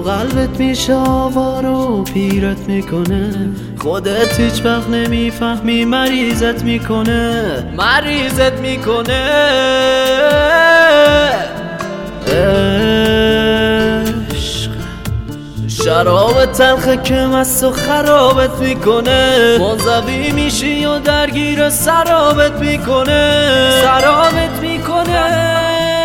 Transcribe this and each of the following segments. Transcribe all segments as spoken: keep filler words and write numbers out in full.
قلبت میشه آوار و پیرت میکنه، خودت هیچ وقت نمیفهمی مریضت میکنه مریضت میکنه. عشق شراب تلخه که مست و خرابت میکنه، منزوی میشی و درگیر سرابت میکنه سرابت میکنه.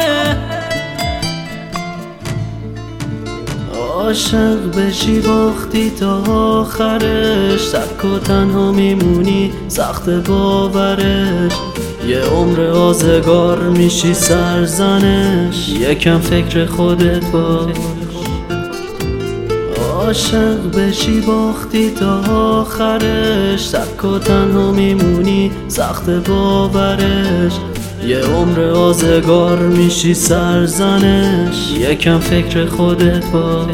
عاشق بشی باختی تا آخرش، تک و تنها میمونی سخت باورش، یه عمر آزگار میشی سرزنش، یکم فکر خودت باش. عاشق بشی باختی تا آخرش، تک و تنها میمونی سخت باورش، یه عمر آزگار میشی سرزنش، یکم فکر خودت باش.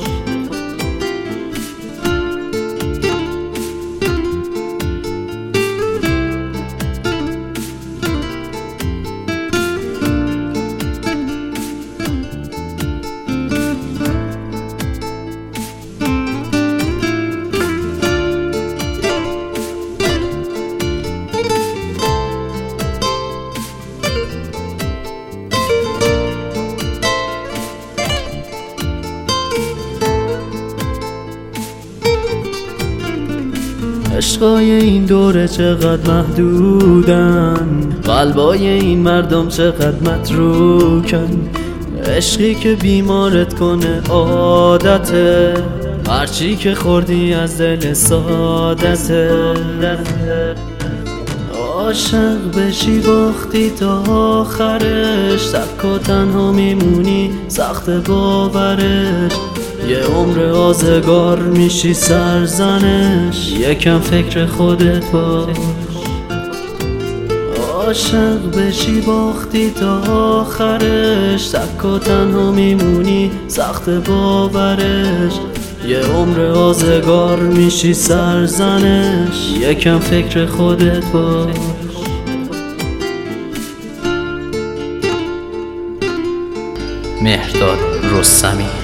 عشقای این دوره چقدر محدودن، قلبای این مردم چقدر متروکن، عشقی که بیمارت کنه عادته، هرچی که خوردی از دل سادته. عاشق بشی باختی تا آخرش، تک و تنها میمونی سخت باورش، یه عمر آزگار میشی سرزنش، یکم فکر خودت باش. عاشق بشی باختی تا آخرش، تک و تنها میمونی سخت باورش، یه عمر آزگار میشی سرزنش، یکم فکر خودت باش. مهرداد رستمی.